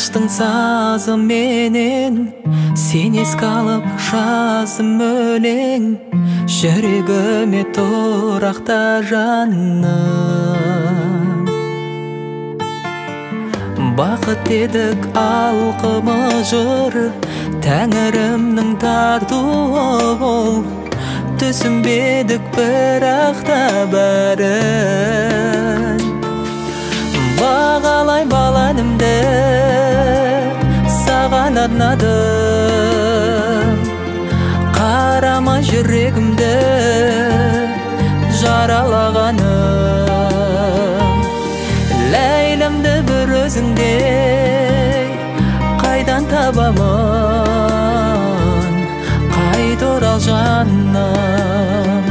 аштың сазы менен сен еске алып жаздым өлең, жүрегіме тұрақта жаным. Бақыт едік алқымы жыр, тәңірімнің тартуы бол, түсінбедік бірақ та бәрін. Бағалай баланымды саған арнадым, қарама жүрегімді жаралағаным. Ләйлімді бір өзіңдей қайдан табамын, қайт орал жаным.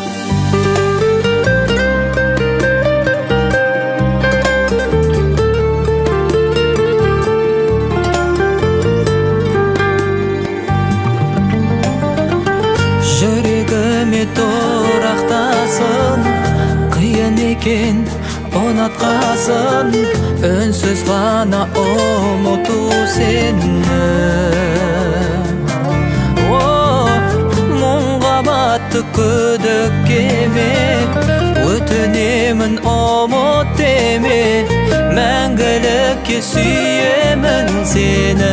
Жүрегіме тұрақтасын, қиын екен ұнатқасын, үнсіз ғана ұмыту сені. Мұңға батты күдіккеме, өтінемін ұмыт деме, мәңгілікке сүйемін сені.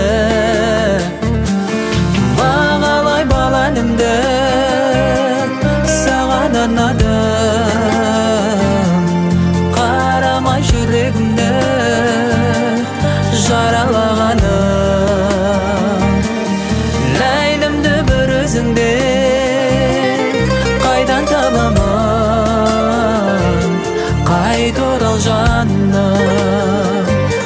Бағалай баланымды саған арнадым, қарама жүрегімді жаралағаным. Ләйлімді бір өзіңдей қайдан табамын, қайт орал жаным.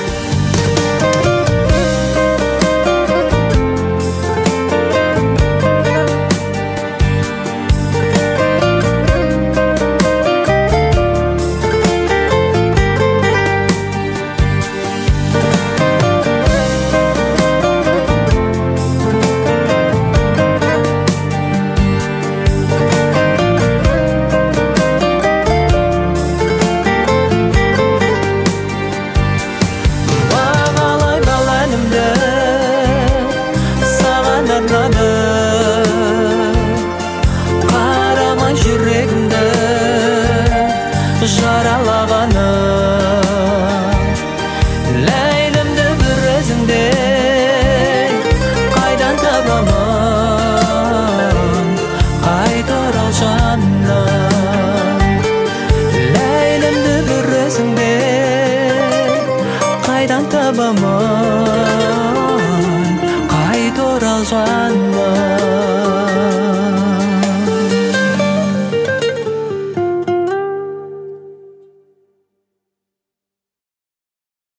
Қарама жүрегімді жаралағаным. Ләйлімді бір өзіңдей қайдан табамын, қайт орал жаным. Ләйлімді бір өзіңдей қайдан табамын, қайт орал жаным.